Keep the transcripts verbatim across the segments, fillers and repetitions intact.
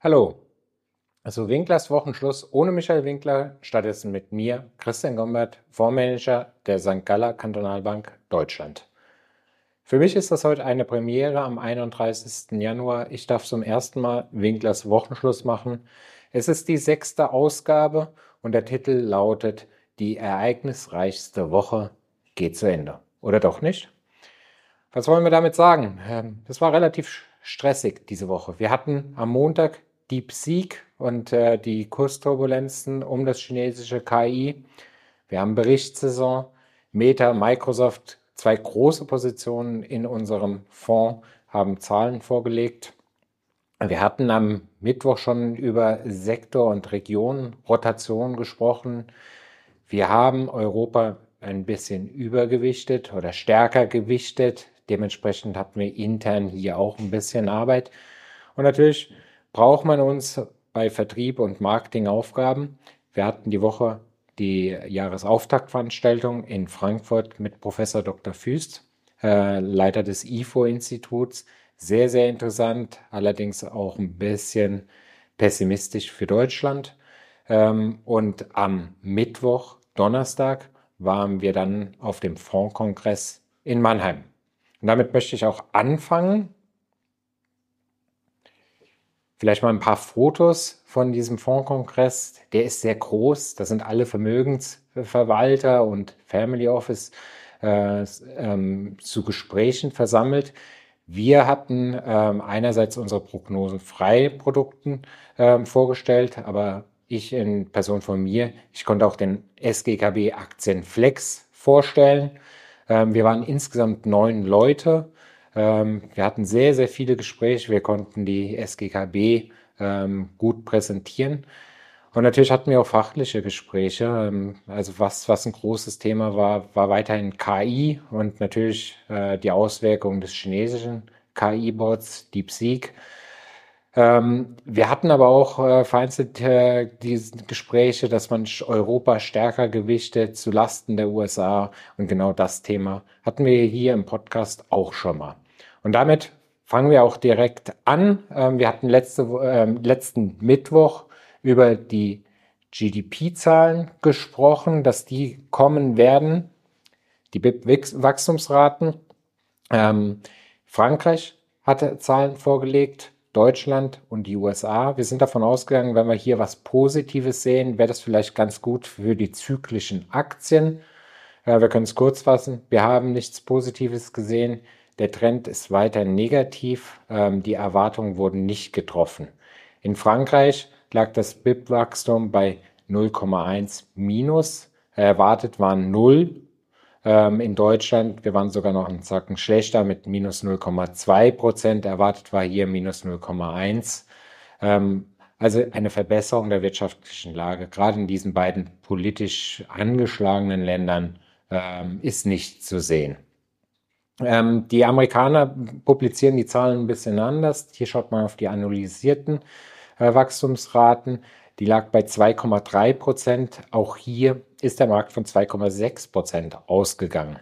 Hallo, also Winklers Wochenschluss ohne Michael Winkler, stattdessen mit mir, Christian Gombert, Fondsmanager der Sankt Galler Kantonalbank Deutschland. Für mich ist das heute eine Premiere am einunddreißigsten Januar. Ich darf zum ersten Mal Winklers Wochenschluss machen. Es ist die sechste Ausgabe und der Titel lautet Die ereignisreichste Woche geht zu Ende. Oder doch nicht? Was wollen wir damit sagen? Es war relativ stressig diese Woche. Wir hatten am Montag DeepSeek und äh, die Kursturbulenzen um das chinesische K I. Wir haben Berichtssaison, Meta, Microsoft, zwei große Positionen in unserem Fonds haben Zahlen vorgelegt. Wir hatten am Mittwoch schon über Sektor- und Region-Rotation gesprochen. Wir haben Europa ein bisschen übergewichtet oder stärker gewichtet. Dementsprechend hatten wir intern hier auch ein bisschen Arbeit. Und natürlich braucht man uns bei Vertrieb und Marketingaufgaben. Wir hatten die Woche die Jahresauftaktveranstaltung in Frankfurt mit Professor Doktor Füst, äh, Leiter des I F O-Instituts. Sehr, sehr interessant, allerdings auch ein bisschen pessimistisch für Deutschland. Ähm, und am Mittwoch, Donnerstag, waren wir dann auf dem Fondskongress in Mannheim. Und damit möchte ich auch anfangen. Vielleicht mal ein paar Fotos von diesem Fondskongress. Der ist sehr groß. Da sind alle Vermögensverwalter und Family Office äh, ähm, zu Gesprächen versammelt. Wir hatten ähm, einerseits unsere Prognosen-Frei-Produkten ähm, vorgestellt, aber ich in Person von mir, ich konnte auch den S G K B Aktienflex vorstellen. Ähm, wir waren insgesamt neun Leute. Ähm, wir hatten sehr, sehr viele Gespräche. Wir konnten die S G K B ähm, gut präsentieren. Und natürlich hatten wir auch fachliche Gespräche. Ähm, also was, was ein großes Thema war, war weiterhin K I und natürlich äh, die Auswirkungen des chinesischen K I-Bots DeepSeek. Ähm, wir hatten aber auch äh, vereinzelt äh, diese Gespräche, dass man Europa stärker gewichtet zu Lasten der U S A. Und genau das Thema hatten wir hier im Podcast auch schon mal. Und damit fangen wir auch direkt an. Ähm, wir hatten letzte, äh, letzten Mittwoch über die G D P-Zahlen gesprochen, dass die kommen werden, die B I P-Wachstumsraten. Ähm, Frankreich hatte Zahlen vorgelegt, Deutschland und die U S A. Wir sind davon ausgegangen, wenn wir hier was Positives sehen, wäre das vielleicht ganz gut für die zyklischen Aktien. Äh, wir können es kurz fassen. Wir haben nichts Positives gesehen. Der Trend ist weiter negativ. Ähm, die Erwartungen wurden nicht getroffen. In Frankreich lag das B I P-Wachstum bei null Komma eins minus. Erwartet waren null. Ähm, in Deutschland, wir waren sogar noch einen Zacken schlechter mit minus null Komma zwei Prozent. Erwartet war hier minus null Komma eins. Ähm, also eine Verbesserung der wirtschaftlichen Lage, gerade in diesen beiden politisch angeschlagenen Ländern, ähm, ist nicht zu sehen. Ähm, die Amerikaner publizieren die Zahlen ein bisschen anders. Hier schaut man auf die analysierten äh, Wachstumsraten. Die lag bei zwei Komma drei Prozent. Auch hier ist der Markt von zwei Komma sechs Prozent ausgegangen.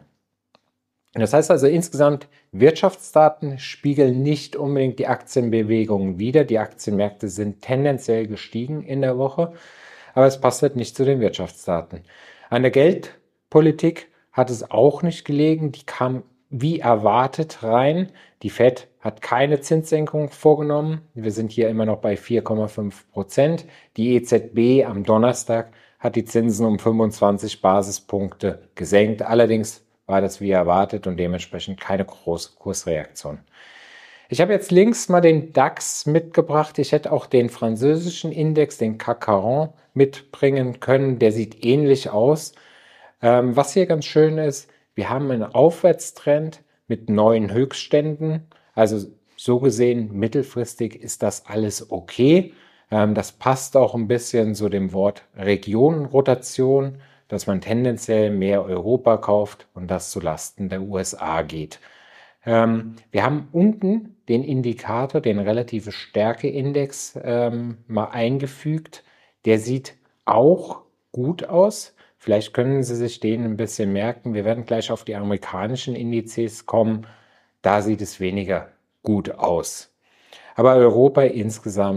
Das heißt also insgesamt, Wirtschaftsdaten spiegeln nicht unbedingt die Aktienbewegungen wider. Die Aktienmärkte sind tendenziell gestiegen in der Woche, aber es passt halt nicht zu den Wirtschaftsdaten. An der Geldpolitik hat es auch nicht gelegen. Die kam wie erwartet rein. Die Fed hat keine Zinssenkung vorgenommen. Wir sind hier immer noch bei vier Komma fünf Prozent. Die E Z B am Donnerstag hat die Zinsen um fünfundzwanzig Basispunkte gesenkt. Allerdings war das wie erwartet und dementsprechend keine große Kursreaktion. Ich habe jetzt links mal den DAX mitgebracht. Ich hätte auch den französischen Index, den C A C quarante, mitbringen können. Der sieht ähnlich aus. Ähm, was hier ganz schön ist, wir haben einen Aufwärtstrend mit neuen Höchstständen. Also so gesehen, mittelfristig ist das alles okay. Ähm, das passt auch ein bisschen zu dem Wort Regionenrotation, dass man tendenziell mehr Europa kauft und das zu Lasten der U S A geht. Ähm, wir haben unten den Indikator, den relative Stärkeindex, ähm, mal eingefügt. Der sieht auch gut aus. Vielleicht können Sie sich den ein bisschen merken. Wir werden gleich auf die amerikanischen Indizes kommen. Da sieht es weniger gut aus. Aber Europa insgesamt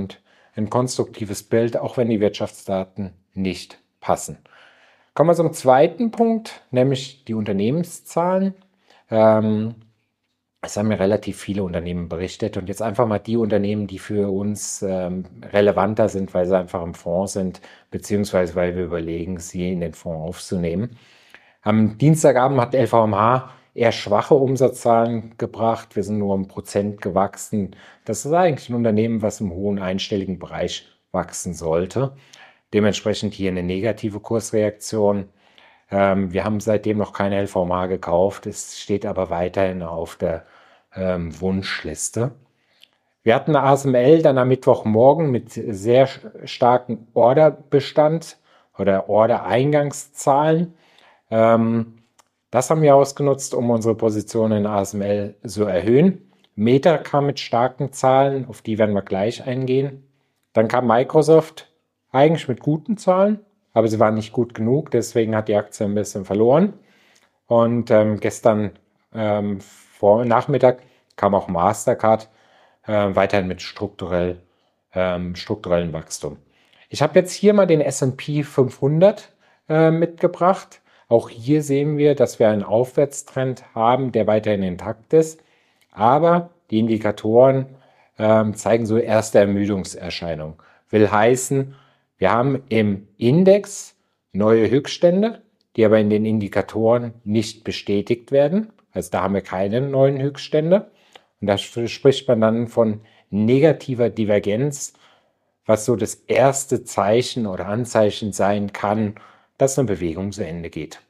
ein konstruktives Bild, auch wenn die Wirtschaftsdaten nicht passen. Kommen wir zum zweiten Punkt, nämlich die Unternehmenszahlen. Ähm, Es haben ja relativ viele Unternehmen berichtet und jetzt einfach mal die Unternehmen, die für uns ähm, relevanter sind, weil sie einfach im Fonds sind, beziehungsweise weil wir überlegen, sie in den Fonds aufzunehmen. Am Dienstagabend hat L V M H eher schwache Umsatzzahlen gebracht. Wir sind nur um Prozent gewachsen. Das ist eigentlich ein Unternehmen, was im hohen einstelligen Bereich wachsen sollte. Dementsprechend hier eine negative Kursreaktion. Ähm, wir haben seitdem noch keine L V M H gekauft. Es steht aber weiterhin auf der ähm, Wunschliste. Wir hatten A S M L dann am Mittwochmorgen mit sehr starken Orderbestand oder Ordereingangszahlen. Ähm, das haben wir ausgenutzt, um unsere Position in A S M L zu erhöhen. Meta kam mit starken Zahlen, auf die werden wir gleich eingehen. Dann kam Microsoft eigentlich mit guten Zahlen, aber sie waren nicht gut genug, deswegen hat die Aktie ein bisschen verloren. Und ähm, gestern ähm, vor Nachmittag kam auch Mastercard äh, weiterhin mit strukturell, ähm, strukturellem Wachstum. Ich habe jetzt hier mal den S und P fünfhundert äh, mitgebracht. Auch hier sehen wir, dass wir einen Aufwärtstrend haben, der weiterhin intakt ist. Aber die Indikatoren ähm, zeigen so erste Ermüdungserscheinungen. Will heißen, wir haben im Index neue Höchststände, die aber in den Indikatoren nicht bestätigt werden. Also da haben wir keine neuen Höchststände. Und da spricht man dann von negativer Divergenz, was so das erste Zeichen oder Anzeichen sein kann, dass eine Bewegung zu Ende geht.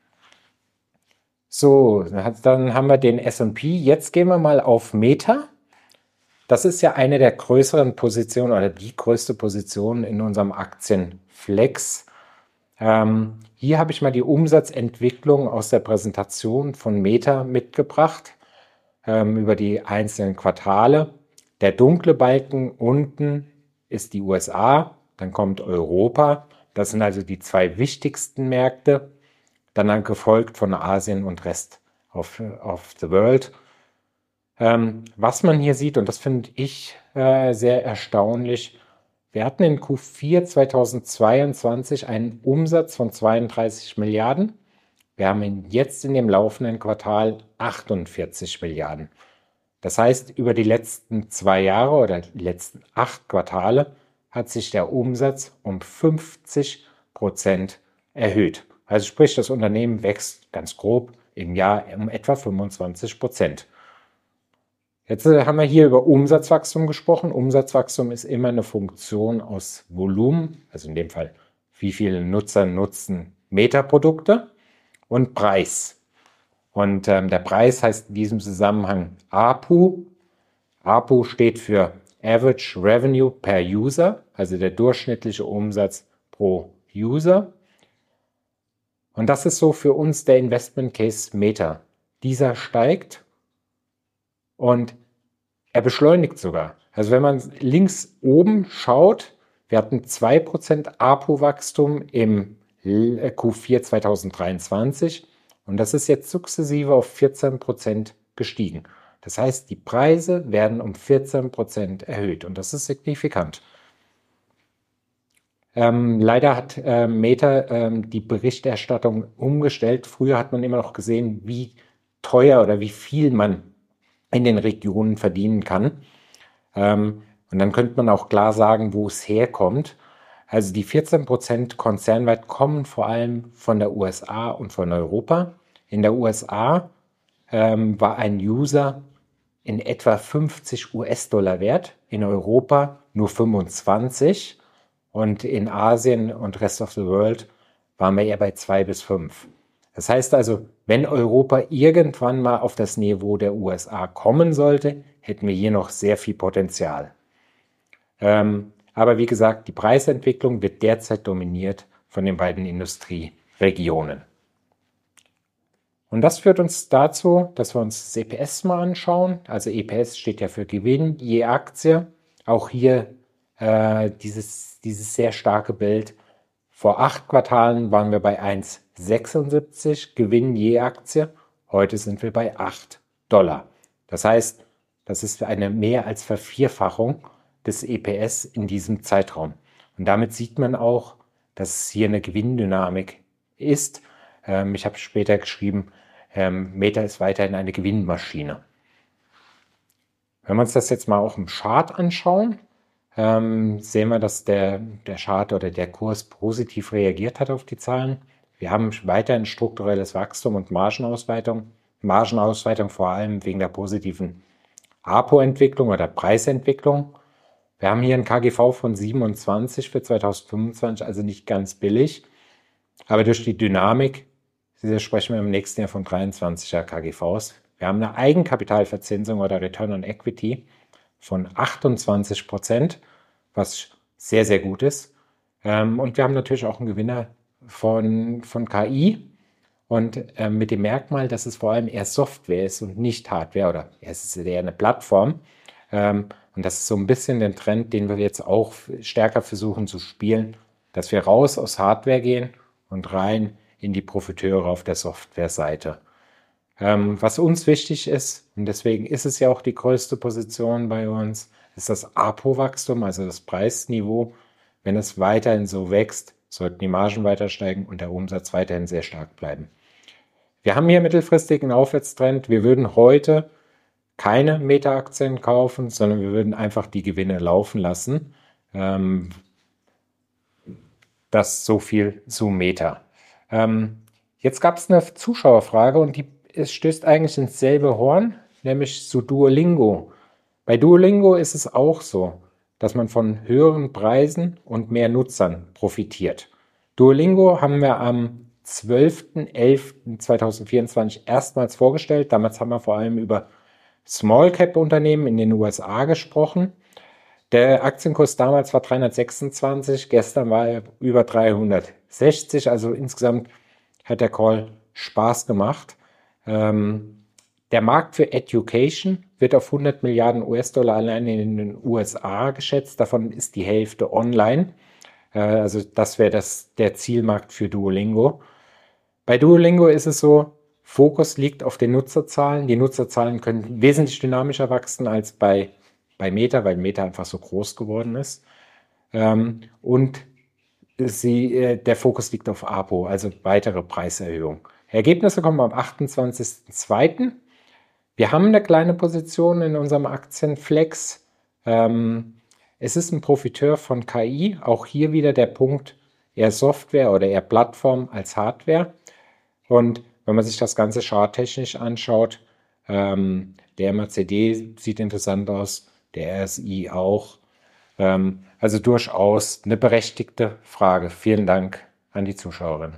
So, dann haben wir den S und P. Jetzt gehen wir mal auf Meta. Das ist ja eine der größeren Positionen oder die größte Position in unserem Aktienflex. Ähm, hier habe ich mal die Umsatzentwicklung aus der Präsentation von Meta mitgebracht ähm, über die einzelnen Quartale. Der dunkle Balken unten ist die U S A, dann kommt Europa. Das sind also die zwei wichtigsten Märkte. Dann gefolgt von Asien und Rest of, of the World. Ähm, was man hier sieht, und das finde ich äh, sehr erstaunlich, wir hatten in Q vier zweitausendzweiundzwanzig einen Umsatz von zweiunddreißig Milliarden. Wir haben jetzt in dem laufenden Quartal achtundvierzig Milliarden. Das heißt, über die letzten zwei Jahre oder die letzten acht Quartale hat sich der Umsatz um fünfzig Prozent erhöht. Also sprich, das Unternehmen wächst ganz grob im Jahr um etwa fünfundzwanzig Prozent. Jetzt haben wir hier über Umsatzwachstum gesprochen. Umsatzwachstum ist immer eine Funktion aus Volumen, also in dem Fall, wie viele Nutzer nutzen Meta-Produkte, und Preis. Und ähm, der Preis heißt in diesem Zusammenhang A P U. A P U steht für Average Revenue per User, also der durchschnittliche Umsatz pro User. Und das ist so für uns der Investment Case Meta. Dieser steigt und er beschleunigt sogar. Also wenn man links oben schaut, wir hatten zwei Prozent A P U-Wachstum im Q vier zweitausenddreiundzwanzig und das ist jetzt sukzessive auf vierzehn Prozent gestiegen. Das heißt, die Preise werden um vierzehn Prozent erhöht und das ist signifikant. Ähm, leider hat äh, Meta ähm, die Berichterstattung umgestellt. Früher hat man immer noch gesehen, wie teuer oder wie viel man in den Regionen verdienen kann. Ähm, und dann könnte man auch klar sagen, wo es herkommt. Also die vierzehn Prozent konzernweit kommen vor allem von der U S A und von Europa. In der U S A ähm, war ein User in etwa fünfzig US-Dollar wert, in Europa nur fünfundzwanzig und in Asien und Rest of the World waren wir eher bei zwei bis fünf. Das heißt also, wenn Europa irgendwann mal auf das Niveau der U S A kommen sollte, hätten wir hier noch sehr viel Potenzial. Ähm, aber wie gesagt, die Preisentwicklung wird derzeit dominiert von den beiden Industrieregionen. Und das führt uns dazu, dass wir uns das E P S mal anschauen. Also E P S steht ja für Gewinn je Aktie. Auch hier äh, dieses, dieses sehr starke Bild. Vor acht Quartalen waren wir bei eins Komma sechsundsiebzig Gewinn je Aktie. Heute sind wir bei acht Dollar. Das heißt, das ist eine mehr als Vervierfachung des E P S in diesem Zeitraum. Und damit sieht man auch, dass es hier eine Gewinndynamik ist. Ähm, ich habe später geschrieben, ähm, Meta ist weiterhin eine Gewinnmaschine. Wenn wir uns das jetzt mal auch im Chart anschauen, ähm, sehen wir, dass der, der Chart oder der Kurs positiv reagiert hat auf die Zahlen. Wir haben weiterhin strukturelles Wachstum und Margenausweitung. Margenausweitung vor allem wegen der positiven A P O-Entwicklung oder Preisentwicklung. Wir haben hier ein K G V von siebenundzwanzig für zweitausendfünfundzwanzig, also nicht ganz billig. Aber durch die Dynamik sprechen wir im nächsten Jahr von dreiundzwanziger K G Vs. Wir haben eine Eigenkapitalverzinsung oder Return on Equity von achtundzwanzig Prozent, was sehr, sehr gut ist. Und wir haben natürlich auch einen Gewinner von, von K I und mit dem Merkmal, dass es vor allem eher Software ist und nicht Hardware, oder es ist eher eine Plattform. Und das ist so ein bisschen der Trend, den wir jetzt auch stärker versuchen zu spielen, dass wir raus aus Hardware gehen und rein in die Profiteure auf der Softwareseite. Ähm, was uns wichtig ist, und deswegen ist es ja auch die größte Position bei uns, ist das A P O-Wachstum, also das Preisniveau. Wenn es weiterhin so wächst, sollten die Margen weiter steigen und der Umsatz weiterhin sehr stark bleiben. Wir haben hier mittelfristig einen Aufwärtstrend. Wir würden heute keine Meta-Aktien kaufen, sondern wir würden einfach die Gewinne laufen lassen. Ähm, das so viel zu Meta. Ähm, jetzt gab es eine Zuschauerfrage und die es stößt eigentlich ins selbe Horn, nämlich zu Duolingo. Bei Duolingo ist es auch so, dass man von höheren Preisen und mehr Nutzern profitiert. Duolingo haben wir am zwölften elften zweitausendvierundzwanzig erstmals vorgestellt. Damals haben wir vor allem über Small-Cap-Unternehmen in den U S A gesprochen. Der Aktienkurs damals war dreihundertsechsundzwanzig, gestern war er über dreihundertsechzig, also insgesamt hat der Call Spaß gemacht. Ähm, der Markt für Education wird auf hundert Milliarden U S Dollar allein in den U S A geschätzt. Davon ist die Hälfte online. Äh, also das wäre das, der Zielmarkt für Duolingo. Bei Duolingo ist es so, Fokus liegt auf den Nutzerzahlen. Die Nutzerzahlen können wesentlich dynamischer wachsen als bei, bei Meta, weil Meta einfach so groß geworden ist. Ähm, und sie, äh, der Fokus liegt auf A P O, also weitere Preiserhöhung. Ergebnisse kommen am achtundzwanzigsten zweiten Wir haben eine kleine Position in unserem Aktienflex. Ähm, es ist ein Profiteur von K I. Auch hier wieder der Punkt, eher Software oder eher Plattform als Hardware. Und wenn man sich das Ganze charttechnisch anschaut, ähm, der M A C D sieht interessant aus, der R S I auch. Ähm, also durchaus eine berechtigte Frage. Vielen Dank an die Zuschauerin.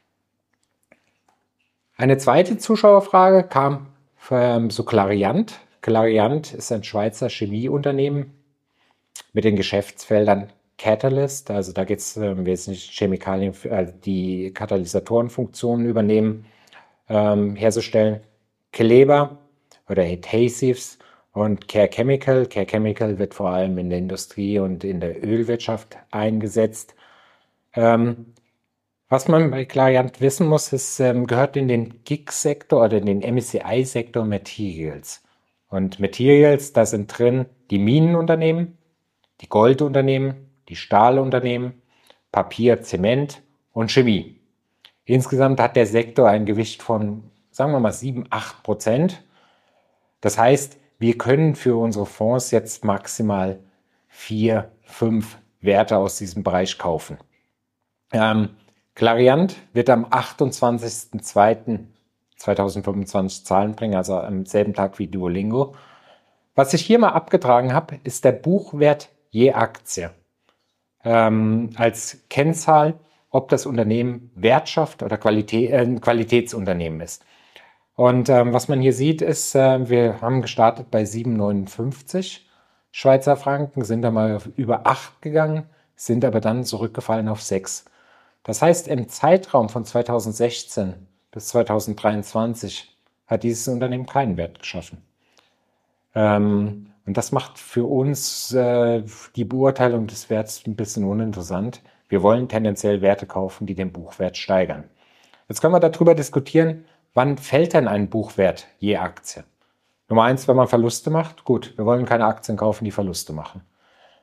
Eine zweite Zuschauerfrage kam von so Clariant. Clariant ist ein Schweizer Chemieunternehmen mit den Geschäftsfeldern Catalyst, also da geht es um wesentlich Chemikalien, äh, die Katalysatorenfunktionen übernehmen, ähm, herzustellen. Kleber oder Adhesives und Care Chemical. Care Chemical wird vor allem in der Industrie und in der Ölwirtschaft eingesetzt. Ähm, Was man bei Clariant wissen muss, ist, ähm, gehört in den G I C-Sektor oder in den M S C I-Sektor Materials. Und Materials, da sind drin die Minenunternehmen, die Goldunternehmen, die Stahlunternehmen, Papier, Zement und Chemie. Insgesamt hat der Sektor ein Gewicht von, sagen wir mal, sieben, acht Prozent. Das heißt, wir können für unsere Fonds jetzt maximal vier, fünf Werte aus diesem Bereich kaufen. Ähm, Clariant wird am achtundzwanzigsten zweiten zweitausendfünfundzwanzig Zahlen bringen, also am selben Tag wie Duolingo. Was ich hier mal abgetragen habe, ist der Buchwert je Aktie. Ähm, als Kennzahl, ob das Unternehmen Wert schafft oder Qualität, äh, ein Qualitätsunternehmen ist. Und ähm, was man hier sieht, ist, äh, wir haben gestartet bei sieben Komma neunundfünfzig Schweizer Franken, sind da mal auf über acht gegangen, sind aber dann zurückgefallen auf sechs. Das heißt, im Zeitraum von zweitausendsechzehn bis zweitausenddreiundzwanzig hat dieses Unternehmen keinen Wert geschaffen. Ähm, und das macht für uns äh, die Beurteilung des Werts ein bisschen uninteressant. Wir wollen tendenziell Werte kaufen, die den Buchwert steigern. Jetzt können wir darüber diskutieren, wann fällt denn ein Buchwert je Aktie? Nummer eins, wenn man Verluste macht. Gut, wir wollen keine Aktien kaufen, die Verluste machen.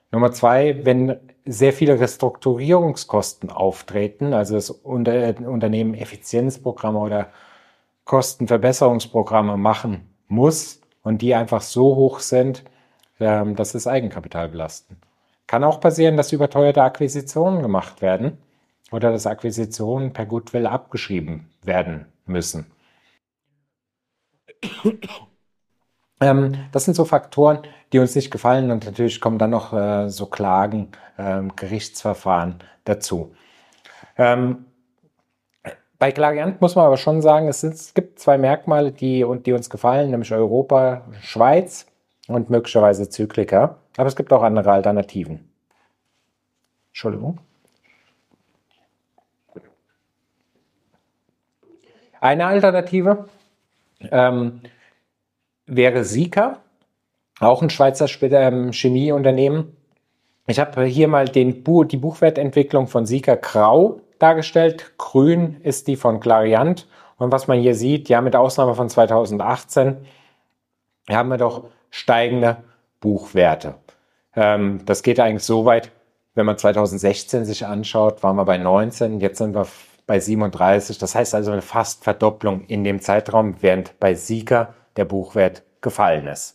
Nummer zwei, wenn sehr viele Restrukturierungskosten auftreten, also das Unter Unternehmen Effizienzprogramme oder Kostenverbesserungsprogramme machen muss und die einfach so hoch sind, ähm, dass das Eigenkapital belasten. Kann auch passieren, dass überteuerte Akquisitionen gemacht werden oder dass Akquisitionen per Goodwill abgeschrieben werden müssen. Ähm, das sind so Faktoren, die uns nicht gefallen, und natürlich kommen dann noch äh, so Klagen, ähm, Gerichtsverfahren dazu. Ähm, bei Clariant muss man aber schon sagen, es, sind, es gibt zwei Merkmale, die, die uns gefallen, nämlich Europa, Schweiz und möglicherweise Zyklika. Aber es gibt auch andere Alternativen. Entschuldigung. Eine Alternative ähm, wäre Sika, auch ein Schweizer ähm, Chemieunternehmen. Ich habe hier mal den, die Buchwertentwicklung von Sika grau dargestellt. Grün ist die von Clariant. Und was man hier sieht, ja, mit Ausnahme von zweitausendachtzehn, haben wir doch steigende Buchwerte. Ähm, das geht eigentlich so weit, wenn man zweitausendsechzehn sich anschaut, waren wir bei neunzehn, jetzt sind wir bei siebenunddreißig. Das heißt also eine fast Verdopplung in dem Zeitraum, während bei Sika der Buchwert gefallen ist.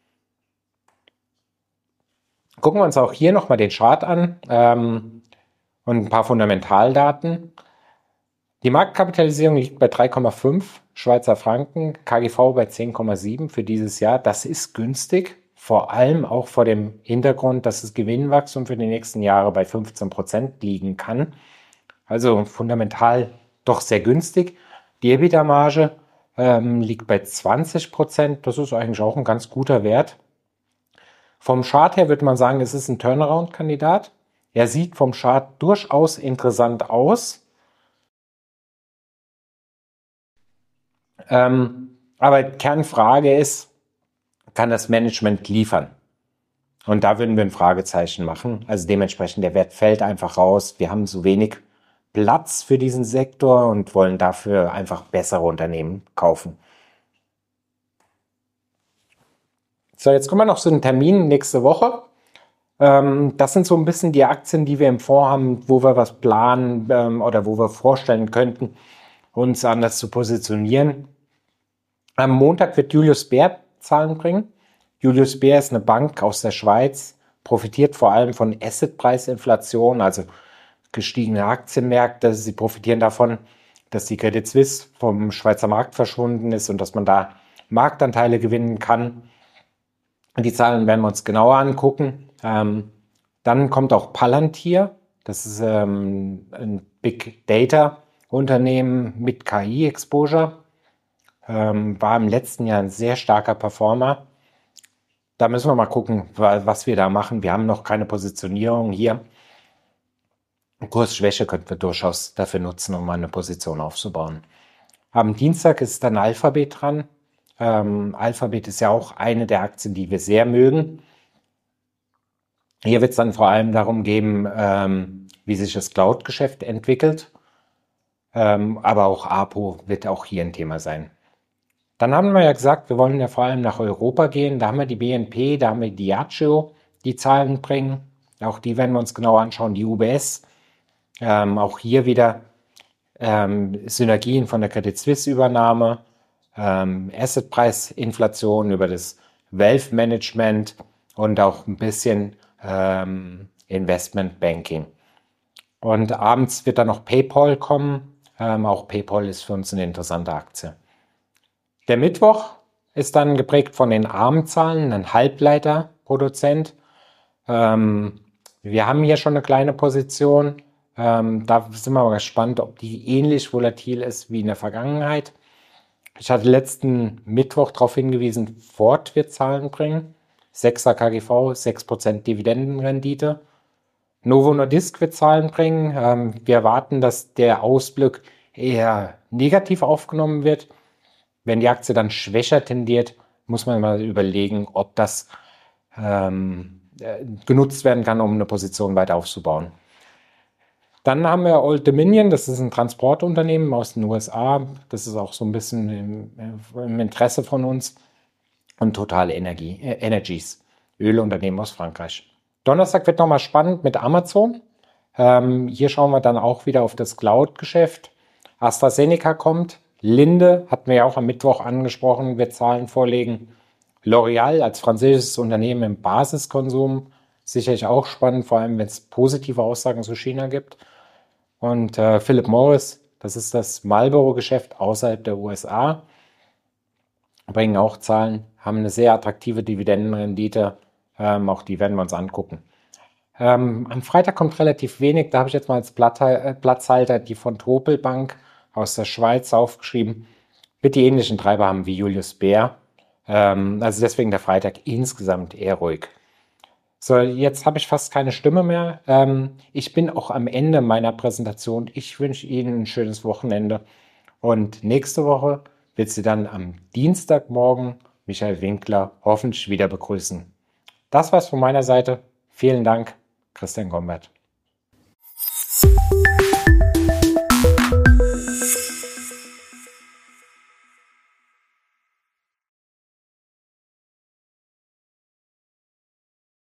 Gucken wir uns auch hier nochmal den Chart an ähm, und ein paar Fundamentaldaten. Die Marktkapitalisierung liegt bei drei Komma fünf Schweizer Franken, K G V bei zehn Komma sieben für dieses Jahr. Das ist günstig, vor allem auch vor dem Hintergrund, dass das Gewinnwachstum für die nächsten Jahre bei fünfzehn Prozent liegen kann. Also fundamental doch sehr günstig. Die EBITDA-Marge ähm, liegt bei zwanzig Prozent. Das ist eigentlich auch ein ganz guter Wert. Vom Chart her würde man sagen, es ist ein Turnaround-Kandidat. Er sieht vom Chart durchaus interessant aus. Ähm, aber Kernfrage ist, kann das Management liefern? Und da würden wir ein Fragezeichen machen. Also dementsprechend, der Wert fällt einfach raus. Wir haben so wenig Platz für diesen Sektor und wollen dafür einfach bessere Unternehmen kaufen. So, jetzt kommen wir noch zu den Terminen nächste Woche. Ähm, das sind so ein bisschen die Aktien, die wir im Fonds haben, wo wir was planen ähm, oder wo wir vorstellen könnten, uns anders zu positionieren. Am Montag wird Julius Baer Zahlen bringen. Julius Baer ist eine Bank aus der Schweiz, profitiert vor allem von Assetpreisinflation, also gestiegene Aktienmärkte. Sie profitieren davon, dass die Credit Suisse vom Schweizer Markt verschwunden ist und dass man da Marktanteile gewinnen kann. Die Zahlen werden wir uns genauer angucken. Ähm, dann kommt auch Palantir. Das ist ähm, ein Big Data Unternehmen mit K I-Exposure. Ähm, war im letzten Jahr ein sehr starker Performer. Da müssen wir mal gucken, was wir da machen. Wir haben noch keine Positionierung hier. Kursschwäche könnten wir durchaus dafür nutzen, um eine Position aufzubauen. Am Dienstag ist dann Alphabet dran. Ähm, Alphabet ist ja auch eine der Aktien, die wir sehr mögen. Hier wird es dann vor allem darum gehen, ähm, wie sich das Cloud-Geschäft entwickelt. Ähm, aber auch A P O wird auch hier ein Thema sein. Dann haben wir ja gesagt, wir wollen ja vor allem nach Europa gehen. Da haben wir die B N P, da haben wir die Diageo, die Zahlen bringen. Auch die werden wir uns genau anschauen. Die U B S, ähm, auch hier wieder ähm, Synergien von der Credit Suisse Übernahme, ähm, Assetpreisinflation über das Wealth Management und auch ein bisschen ähm, Investment Banking. Und abends wird dann noch PayPal kommen. Ähm, auch PayPal ist für uns eine interessante Aktie. Der Mittwoch ist dann geprägt von den A R M-Zahlen, ein Halbleiterproduzent. Ähm, wir haben hier schon eine kleine Position. Ähm, da sind wir mal gespannt, ob die ähnlich volatil ist wie in der Vergangenheit. Ich hatte letzten Mittwoch darauf hingewiesen, Ford wird Zahlen bringen. sechser K G V, sechs Prozent Dividendenrendite. Novo Nordisk wird Zahlen bringen. Ähm, wir erwarten, dass der Ausblick eher negativ aufgenommen wird. Wenn die Aktie dann schwächer tendiert, muss man mal überlegen, ob das ähm, äh, genutzt werden kann, um eine Position weiter aufzubauen. Dann haben wir Old Dominion, das ist ein Transportunternehmen aus den U S A. Das ist auch so ein bisschen im, im Interesse von uns. Und Total Energie, äh, Energies, Ölunternehmen aus Frankreich. Donnerstag wird nochmal spannend mit Amazon. Ähm, hier schauen wir dann auch wieder auf das Cloud-Geschäft. AstraZeneca kommt. Linde, hatten wir ja auch am Mittwoch angesprochen, wird Zahlen vorlegen. L'Oréal als französisches Unternehmen im Basiskonsum, sicherlich auch spannend, vor allem wenn es positive Aussagen zu China gibt. Und äh, Philip Morris, das ist das Marlboro-Geschäft außerhalb der U S A, bringen auch Zahlen, haben eine sehr attraktive Dividendenrendite. Ähm, auch die werden wir uns angucken. Ähm, am Freitag kommt relativ wenig. Da habe ich jetzt mal als Blatt, äh, Platzhalter die von Topel Bank aus der Schweiz aufgeschrieben. Wird die ähnlichen Treiber haben wie Julius Baer. Ähm, also deswegen der Freitag insgesamt eher ruhig. So, jetzt habe ich fast keine Stimme mehr. Ähm, ich bin auch am Ende meiner Präsentation. Ich wünsche Ihnen ein schönes Wochenende. Und nächste Woche wird Sie dann am Dienstagmorgen Michael Winkler hoffentlich wieder begrüßen. Das war's von meiner Seite. Vielen Dank, Christian Gombert.